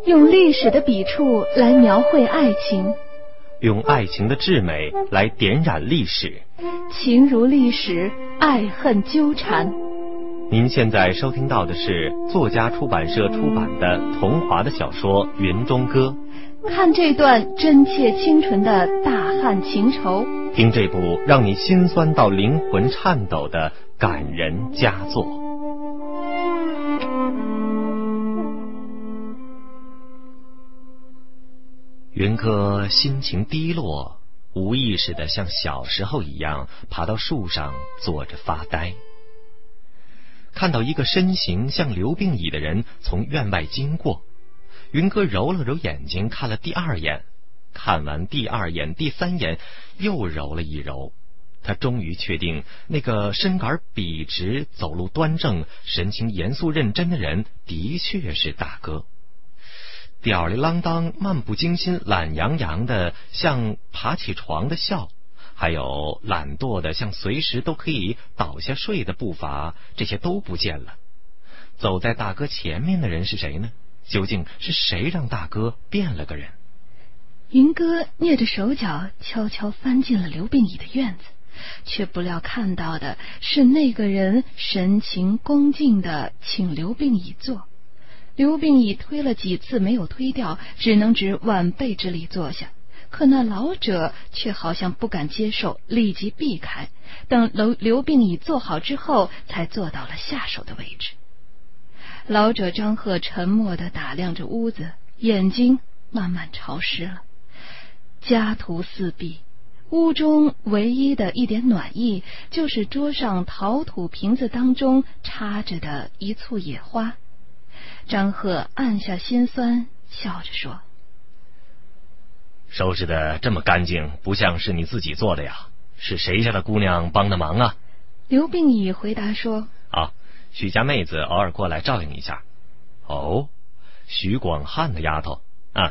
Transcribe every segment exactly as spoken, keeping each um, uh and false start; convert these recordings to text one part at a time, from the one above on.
用历史的笔触来描绘爱情， 用爱情的至美来点染历史， 情如历史，爱恨纠缠。 您现在收听到的是作家出版社出版的桐华的小说《云中歌》。 看这段真切清纯的大汉情仇， 听这部让你心酸到灵魂颤抖的感人佳作。云哥心情低落，无意识地像小时候一样爬到树上坐着发呆。看到一个身形像刘病已的人从院外经过，云哥揉了揉眼睛，看了第二眼，看完第二眼第三眼，又揉了一揉。他终于确定那个身杆笔直走路端正神情严肃认真的人的确是大哥。吊儿郎当漫不经心懒洋洋的像爬起床的笑，还有懒惰的像随时都可以倒下睡的步伐，这些都不见了。走在大哥前面的人是谁呢？究竟是谁让大哥变了个人？ 云哥蹑着手脚悄悄翻进了刘病已的院子，却不料看到的是那个人神情恭敬地请刘病已坐。刘病已推了几次没有推掉，只能指晚辈之力坐下，可那老者却好像不敢接受，立即避开，等刘刘病已坐好之后才坐到了下手的位置。老者张贺沉默地打量着屋子，眼睛慢慢潮湿了。家徒四壁，屋中唯一的一点暖意就是桌上陶土瓶子当中插着的一簇野花。张贺按下心酸，笑着说： 收拾的这么干净，不像是你自己做的呀，是谁家的姑娘帮的忙啊？ 刘病已回答说： 啊，许家妹子偶尔过来照应一下。哦，许广汉的丫头啊。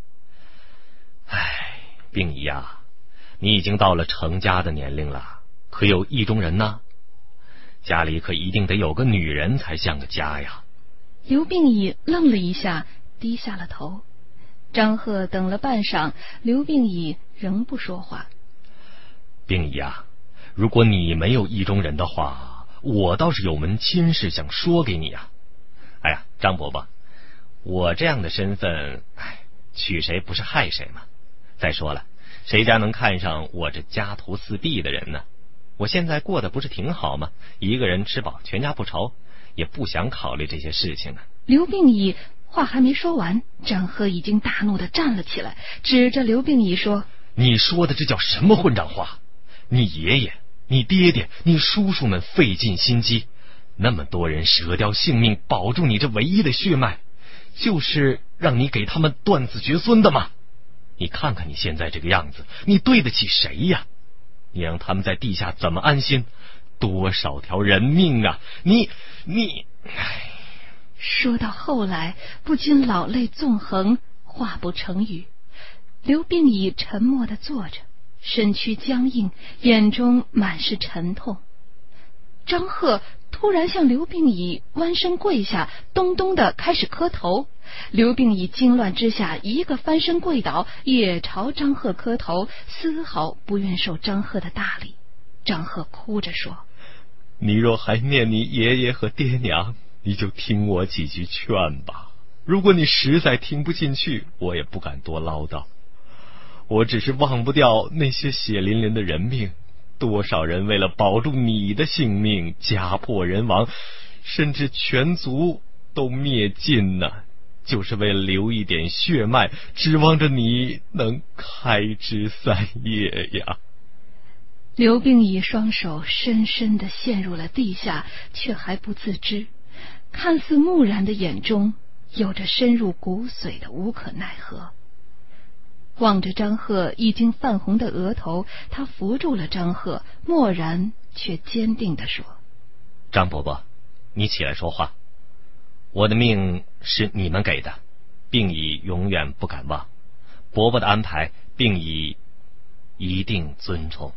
唉，病已呀，你已经到了成家的年龄了，可有意中人呢？家里可一定得有个女人才像个家呀。 刘病已愣了一下，低下了头。张贺等了半晌，刘病已仍不说话。 病已啊，如果你没有意中人的话，我倒是有门亲事想说给你啊。哎呀，张伯伯，我这样的身份，哎，娶谁不是害谁嘛。再说了，谁家能看上我这家徒四壁的人呢？我现在过得不是挺好吗？一个人吃饱全家不愁，也不想考虑这些事情呢。 刘病已话还没说完，张贺已经大怒地站了起来，指着刘病已说： 你说的这叫什么混账话？你爷爷、你爹爹、你叔叔们费尽心机，那么多人舍掉性命保住你这唯一的血脉，就是让你给他们断子绝孙的吗？你看看你现在这个样子，你对得起谁呀？你让他们在地下怎么安心？多少条人命啊！你你唉。 说到后来，不禁老泪纵横，话不成语。刘病已沉默地坐着，身躯僵硬，眼中满是沉痛。张贺突然向刘病已弯身跪下，咚咚地开始磕头。刘病已惊乱之下，一个翻身跪倒，也朝张贺磕头，丝毫不愿受张贺的大礼。张贺哭着说： 你若还念你爷爷和爹娘，你就听我几句劝吧。如果你实在听不进去，我也不敢多唠叨。我只是忘不掉那些血淋淋的人命，多少人为了保住你的性命，家破人亡，甚至全族都灭尽呢，就是为了留一点血脉，指望着你能开枝散叶呀。 刘病已双手深深地陷入了地下，却还不自知，看似木然的眼中有着深入骨髓的无可奈何。望着张贺已经泛红的额头，他扶住了张贺，默然却坚定地说： 张伯伯，你起来说话。我的命是你们给的，病已永远不敢忘。伯伯的安排，病已一定尊重。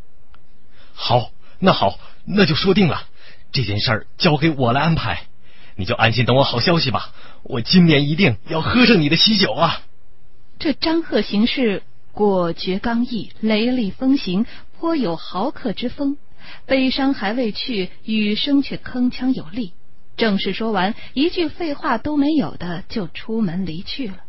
好，那好，那就说定了，这件事儿交给我来安排。 你就安心等我好消息吧，我今年一定要喝上你的喜酒啊！ 这张贺行事果决刚毅，雷厉风行，颇有豪客之风。悲伤还未去，语声却铿锵有力。正式说完，一句废话都没有的就出门离去了。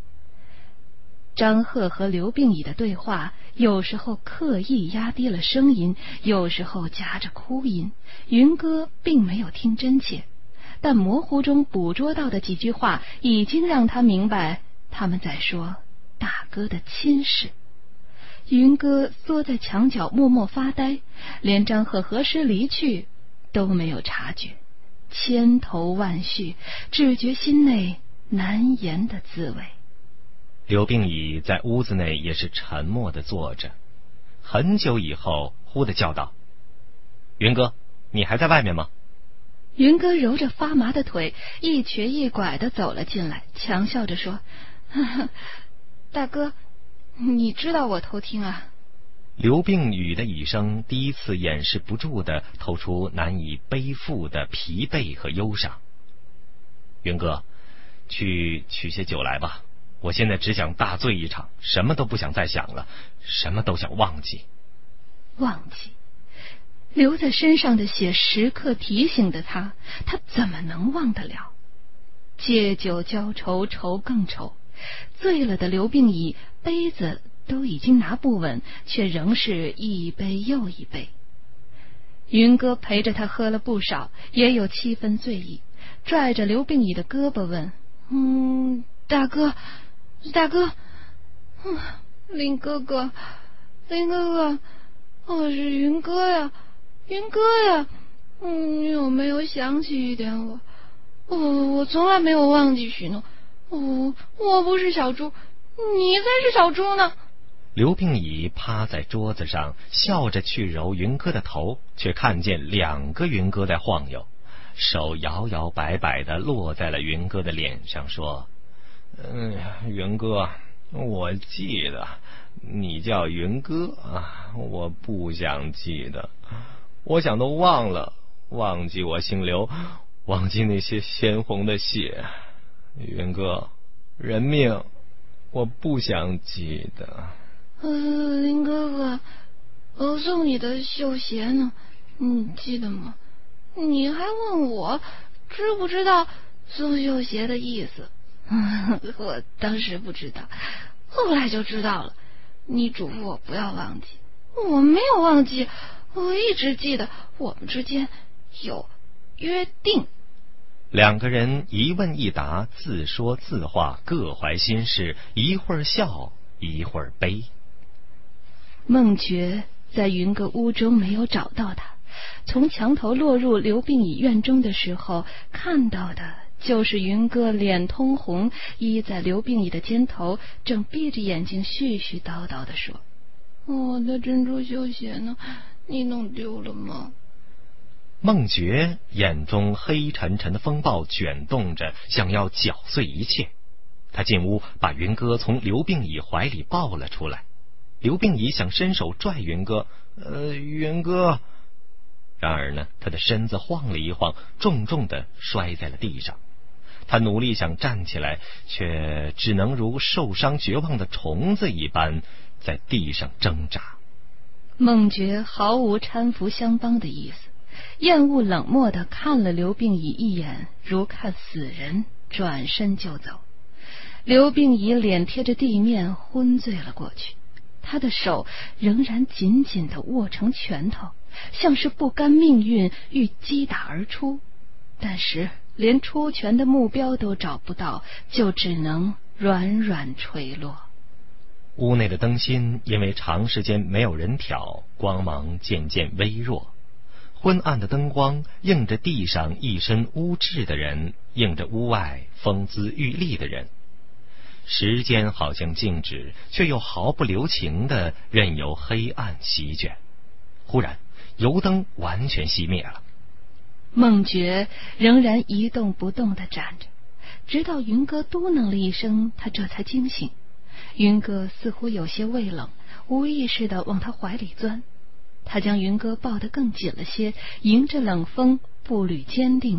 张贺和刘病已的对话，有时候刻意压低了声音，有时候夹着哭音。云哥并没有听真切，但模糊中捕捉到的几句话，已经让他明白他们在说大哥的亲事。云哥缩在墙角默默发呆，连张贺何时离去都没有察觉，千头万绪，只觉心内难言的滋味。 刘病已在屋子内也是沉默地坐着，很久以后忽地叫道：云哥，你还在外面吗？ 云哥揉着发麻的腿，一瘸一拐地走了进来，强笑着说：呵呵，大哥，你知道我偷听啊。 刘病已的语声第一次掩饰不住地透出难以背负的疲惫和忧伤。云哥，去取些酒来吧，我现在只想大醉一场，什么都不想再想了，什么都想忘记。 忘记留在身上的血时刻提醒着他，他怎么能忘得了？借酒浇愁，愁更愁。醉了的刘病已杯子都已经拿不稳，却仍是一杯又一杯。云哥陪着他喝了不少，也有七分醉意，拽着刘病已的胳膊问：嗯，大哥大哥嗯，林哥哥林哥哥，我是云哥呀云哥呀，嗯，你有没有想起一点我？我我从来没有忘记许诺。我我不是小猪，你才是小猪呢。 刘病已趴在桌子上，笑着去揉云哥的头，却看见两个云哥在晃悠，手摇摇摆摆地落在了云哥的脸上，说：嗯，云哥，我记得你叫云哥啊，我不想记得，我想都忘了，忘记我姓刘，忘记那些鲜红的血。云哥，人命我不想记得。呃，林哥哥，我送你的绣鞋呢，你记得吗？你还问我知不知道送绣鞋的意思？我当时不知道，后来就知道了。你嘱咐我不要忘记，我没有忘记，我一直记得我们之间有约定。两个人一问一答，自说自话，各怀心事，一会儿笑，一会儿悲。孟觉在云阁屋中没有找到他，从墙头落入刘病已院中的时候，看到的就是云哥脸通红，依在刘病已的肩头，正闭着眼睛絮絮叨叨地说：我的珍珠绣鞋呢？你弄丢了吗？孟觉眼中黑沉沉的风暴卷动着，想要搅碎一切。他进屋把云哥从刘病已怀里抱了出来。刘病已想伸手拽云哥，呃，云哥。然而呢，他的身子晃了一晃，重重地摔在了地上。他努力想站起来，却只能如受伤绝望的虫子一般在地上挣扎。孟觉毫无搀扶相帮的意思，厌恶冷漠地看了刘病已一眼，如看死人，转身就走。刘病已脸贴着地面昏醉了过去，他的手仍然紧紧地握成拳头，像是不甘命运欲击打而出，但是连出拳的目标都找不到，就只能软软垂落。屋内的灯芯因为长时间没有人挑，光芒渐渐微弱。昏暗的灯光映着地上一身污渍的人，映着屋外风姿玉立的人。时间好像静止，却又毫不留情地任由黑暗席卷。忽然油灯完全熄灭了，孟觉仍然一动不动地站着，直到云哥嘟囔了一声，他这才惊醒。云哥似乎有些畏冷，无意识地往他怀里钻。他将云哥抱得更紧了些，迎着冷风，步履坚定地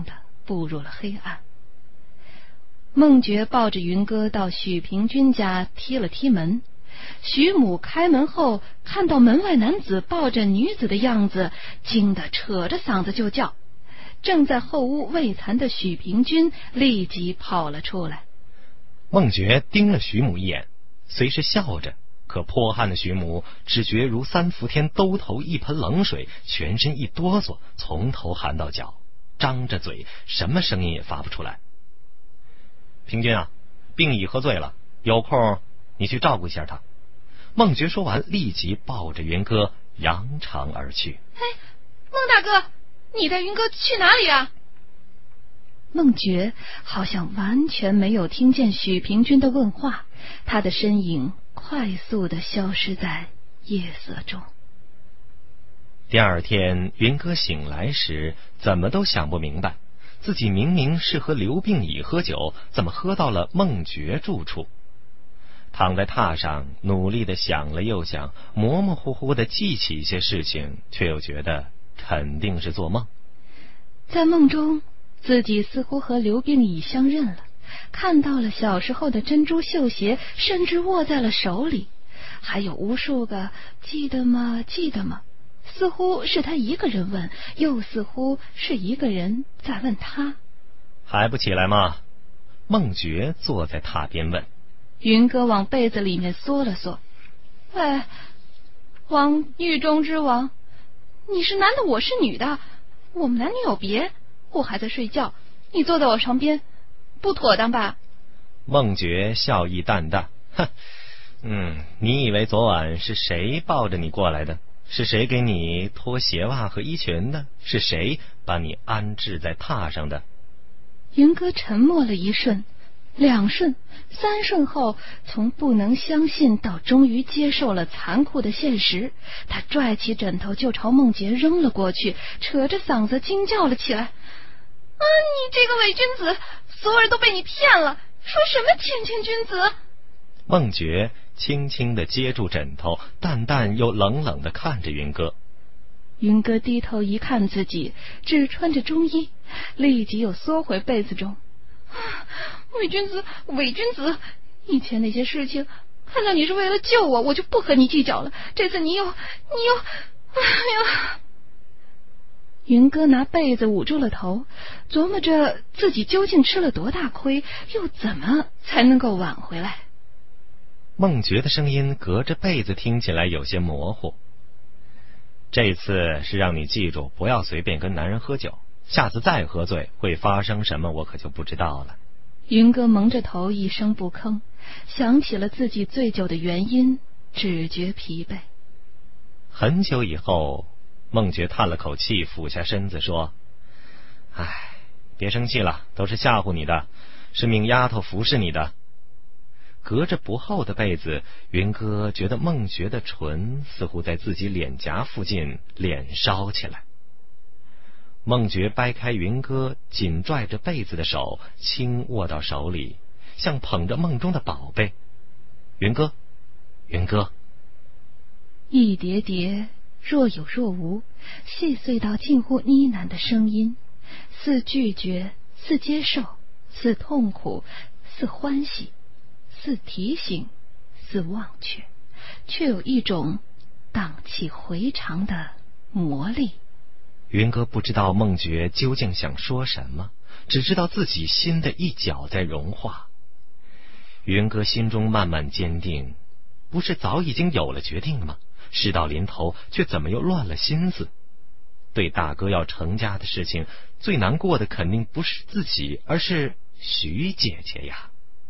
步入了黑暗。孟觉抱着云歌到许平君家踢了踢门，许母开门后看到门外男子抱着女子的样子，惊得扯着嗓子就叫。正在后屋喂蚕的许平君立即跑了出来。 孟觉盯了许母一眼，虽是笑着，可泼汗的许母只觉如三伏天兜头一盆冷水，全身一哆嗦，从头寒到脚，张着嘴什么声音也发不出来。平君啊，病已喝醉了，有空你去照顾一下他。孟觉说完，立即抱着云歌扬长而去。 哎，孟大哥，你带云歌去哪里啊？孟觉好像完全没有听见许平君的问话，他的身影快速地消失在夜色中。 第二天云歌醒来时，怎么都想不明白，自己明明是和刘病已喝酒，怎么喝到了孟觉住处？躺在榻上努力地想了又想，模模糊糊地记起一些事情，却又觉得肯定是做梦。 在梦中，自己似乎和刘病已相认了，看到了小时候的珍珠绣鞋，甚至握在了手里，还有无数个记得吗记得吗，似乎是他一个人问，又似乎是一个人在问他。 还不起来吗？孟觉坐在榻边问。 云歌往被子里面缩了缩。哎，王狱中之王，你是男的，我是女的，我们男女有别，我还在睡觉，你坐在我床边，不妥当吧？ 孟觉笑意淡淡，哼，嗯，你以为昨晚是谁抱着你过来的？是谁给你脱鞋袜和衣裙的？是谁把你安置在榻上的？ 云歌沉默了一瞬，两瞬，三瞬后，从不能相信到终于接受了残酷的现实，他拽起枕头就朝孟觉扔了过去，扯着嗓子惊叫了起来：啊，你这个伪君子，所有人都被你骗了，说什么谦谦君子？ 孟觉轻轻地接住枕头，淡淡又冷冷地看着云歌。 云歌低头一看自己只穿着中衣，立即又缩回被子中。伪君子，伪君子！以前那些事情，看到你是为了救我，我就不和你计较了。这次你又，你又，哎呀！云歌拿被子捂住了头，琢磨着自己究竟吃了多大亏，又怎么才能够挽回来。 孟觉的声音隔着被子听起来有些模糊。这次是让你记住，不要随便跟男人喝酒，下次再喝醉会发生什么我可就不知道了。 云歌蒙着头一声不吭，想起了自己醉酒的原因，只觉疲惫。 很久以后，孟觉叹了口气，俯下身子说：唉，别生气了，都是吓唬你的，是命丫头服侍你的。隔着不厚的被子，云歌觉得孟觉的唇似乎在自己脸颊附近脸烧起来。孟觉掰开云歌紧拽着被子的手，轻握到手里，像捧着梦中的宝贝。云歌，云歌。 一叠叠若有若无，细碎到近乎呢喃的声音，似拒绝，似接受，似痛苦，似欢喜，似提醒，似忘却，却有一种荡气回肠的魔力。 云歌不知道孟觉究竟想说什么，只知道自己心的一角在融化。云歌心中慢慢坚定，不是早已经有了决定了吗？事到临头，却怎么又乱了心思？对大哥要成家的事情，最难过的肯定不是自己，而是徐姐姐呀。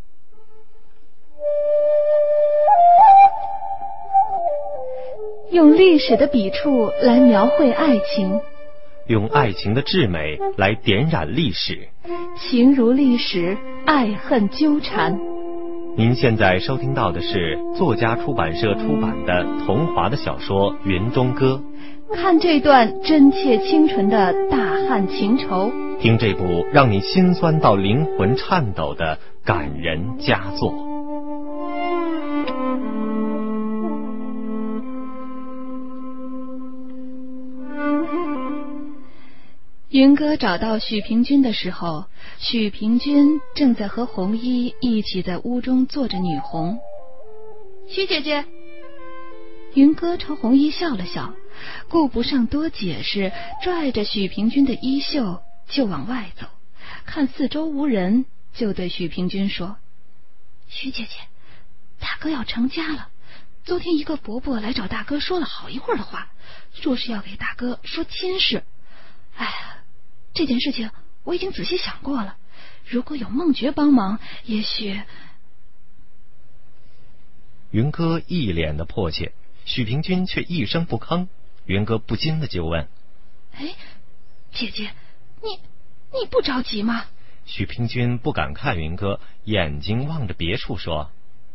用历史的笔触来描绘爱情， 用爱情的至美来点染历史， 情如历史，爱恨纠缠。 您现在收听到的是作家出版社出版的桐华的小说《云中歌》。 看这段真切清纯的大汉情仇， 听这部让你心酸到灵魂颤抖的感人佳作。 云哥找到许平君的时候，许平君正在和红衣一起在屋中坐着女红。许姐姐。云哥朝红衣笑了笑，顾不上多解释，拽着许平君的衣袖就往外走，看四周无人，就对许平君说：许姐姐，大哥要成家了，昨天一个伯伯来找大哥说了好一会儿的话，说是要给大哥说亲事。哎呀，这件事情我已经仔细想过了，如果有孟觉帮忙，也许…… 云哥一脸的迫切，许平君却一声不吭。云哥不禁的就问： 哎，姐姐，你你不着急吗？ 许平君不敢看云哥，眼睛望着别处说：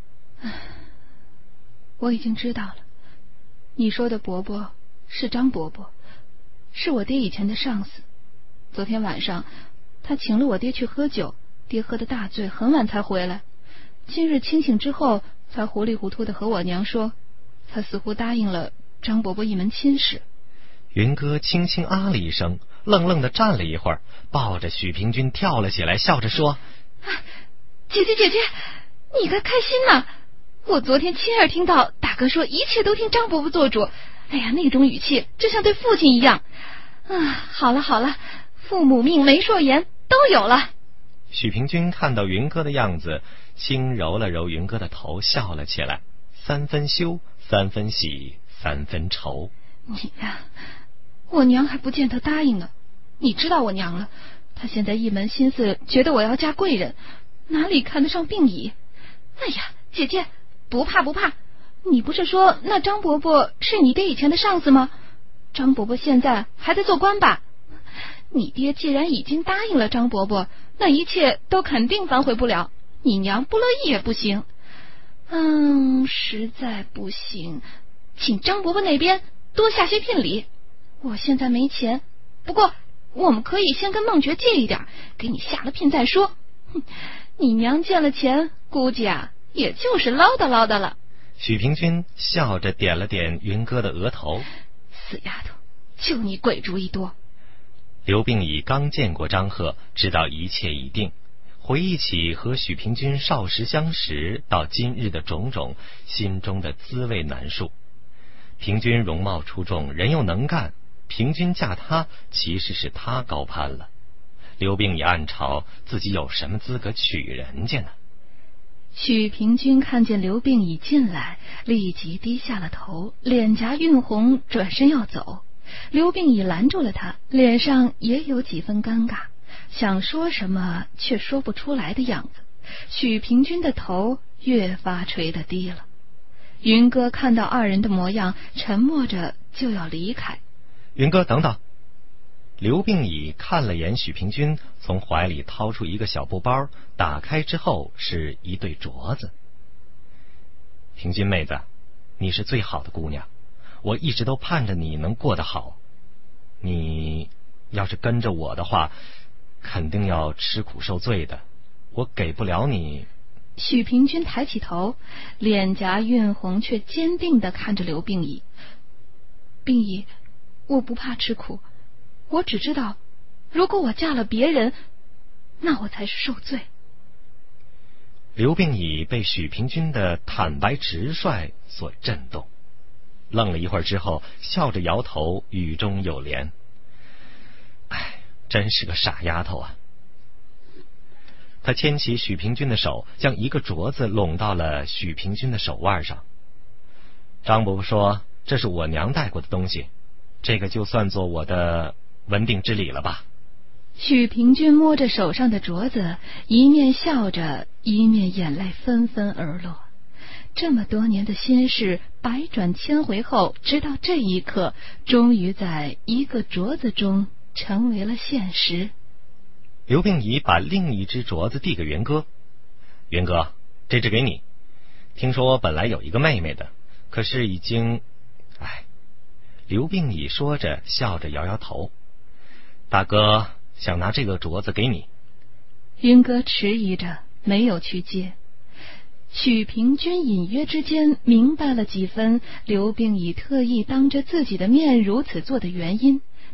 我已经知道了，你说的伯伯是张伯伯，是我爹以前的上司。昨天晚上他请了我爹去喝酒，爹喝得大醉，很晚才回来。今日清醒之后，才糊里糊涂的和我娘说，他似乎答应了张伯伯一门亲事。 云哥轻轻啊了一声，愣愣的站了一会儿，抱着许平君跳了起来，笑着说： 啊，姐姐姐姐，你该开心呐！我昨天亲耳听到大哥说一切都听张伯伯做主，哎呀，那种语气就像对父亲一样啊！好了好了，父母命媒妁言都有了。 许平君看到云哥的样子，轻揉了揉云哥的头，笑了起来，三分羞，三分喜，三分愁。 你呀、啊，我娘还不见得答应呢。你知道我娘了，她现在一门心思觉得我要嫁贵人，哪里看得上病姨。哎呀，姐姐不怕不怕，你不是说那张伯伯是你爹以前的上司吗？张伯伯现在还在做官吧？你爹既然已经答应了张伯伯，那一切都肯定反悔不了，你娘不乐意也不行。嗯，实在不行，请张伯伯那边多下些聘礼。我现在没钱，不过我们可以先跟孟觉借一点，给你下了聘再说。哼，你娘见了钱，估计啊也就是唠叨唠叨了。 许平君笑着点了点云哥的额头。 死丫头，就你鬼主意多。 刘病已刚见过张贺，知道一切已定，回忆起和许平君少时相识到今日的种种，心中的滋味难述。平君容貌出众，人又能干，平君嫁他其实是他高攀了。刘病已暗嘲自己有什么资格娶人家呢？ 许平君看见刘病已进来，立即低下了头，脸颊晕红，转身要走。刘病已拦住了他，脸上也有几分尴尬，想说什么却说不出来的样子。许平君的头越发垂得低了。云哥看到二人的模样，沉默着就要离开。 云哥等等。刘病已看了眼许平君，从怀里掏出一个小布包，打开之后是一对镯子。平君妹子，你是最好的姑娘，我一直都盼着你能过得好。你要是跟着我的话，肯定要吃苦受罪的，我给不了你。 许平君抬起头，脸颊晕红，却坚定地看着刘病已。病已，我不怕吃苦，我只知道，如果我嫁了别人，那我才是受罪。 刘病已被许平君的坦白直率所震动，愣了一会儿之后，笑着摇头，语中有怜：哎，真是个傻丫头啊。他牵起许平君的手，将一个镯子拢到了许平君的手腕上。张伯伯说，这是我娘带过的东西，这个就算作我的文定之礼了吧。 许平君摸着手上的镯子，一面笑着，一面眼泪纷纷而落。这么多年的心事，百转千回后，直到这一刻，终于在一个镯子中成为了现实。 刘病已把另一只镯子递给云哥。云哥，这只给你。听说本来有一个妹妹的，可是已经……哎。刘病已说着，笑着摇摇头。大哥想拿这个镯子给你。 云哥迟疑着，没有去接。许平君隐约之间明白了几分刘病已特意当着自己的面如此做的原因，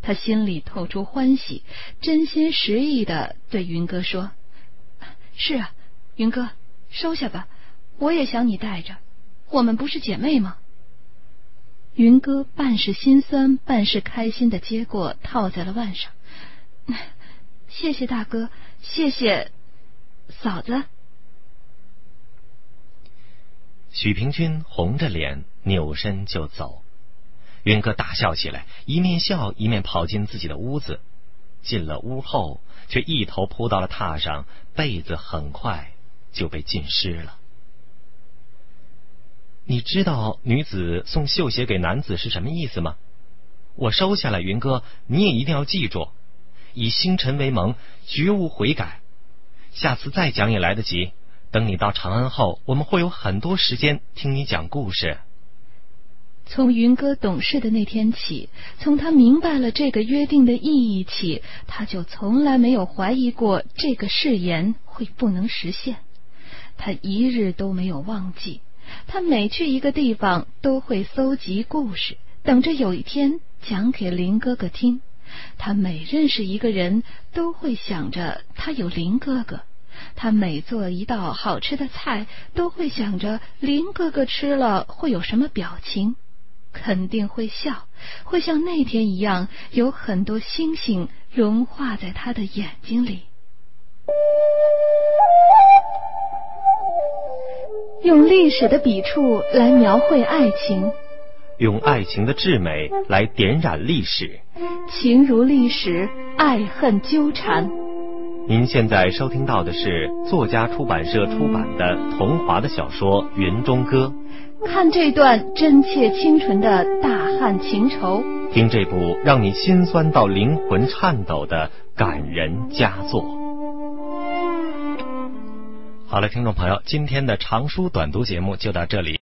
他心里透出欢喜，真心实意地对云哥说：是啊，云哥，收下吧，我也想你带着，我们不是姐妹吗？云哥半是心酸半是开心地接过，套在了腕上。谢谢大哥，谢谢嫂子。 许平君红着脸扭身就走，云哥大笑起来，一面笑一面跑进自己的屋子。进了屋后，却一头扑到了榻上，被子很快就被浸湿了。你知道女子送绣鞋给男子是什么意思吗？我收下了，云哥，你也一定要记住，以星辰为盟，绝无悔改。下次再讲也来得及，等你到长安后，我们会有很多时间听你讲故事。 从云哥懂事的那天起，从他明白了这个约定的意义起，他就从来没有怀疑过这个誓言会不能实现。他一日都没有忘记，他每去一个地方都会搜集故事，等着有一天讲给林哥哥听。他每认识一个人都会想着他有林哥哥，他每做一道好吃的菜都会想着林哥哥吃了会有什么表情，肯定会笑，会像那天一样有很多星星融化在他的眼睛里。用历史的笔触来描绘爱情， 用爱情的至美来点染历史， 情如历史，爱恨纠缠。 您现在收听到的是作家出版社出版的桐华的小说《云中歌》。 看这段真切清纯的大汉情仇， 听这部让你心酸到灵魂颤抖的感人佳作。好了，听众朋友，今天的长书短读节目就到这里。